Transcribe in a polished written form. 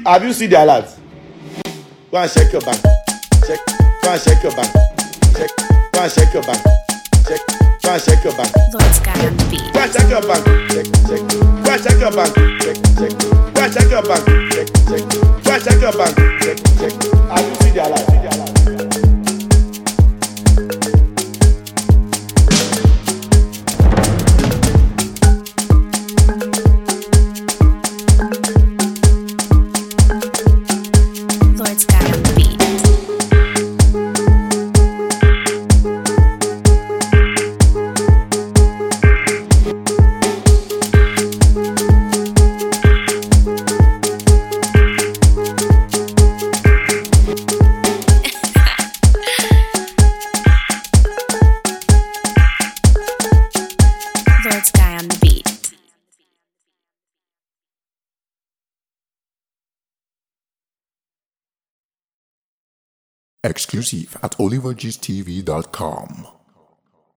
Have you seen the alert? Go and check your bank. Check. Go and check your bank. Check. Go and check your bank. Check. Go and check your bank. Lord Sky on the beat. Go and check your bank. Check. Check. Go and check your bank. Check. Check. Go and check your bank. Check. Check. Go and check your bank. Check. Check. Have you seen the alert? Lord Sky on the beat. Lord Sky on the beat. Exclusive at olivergstv.com.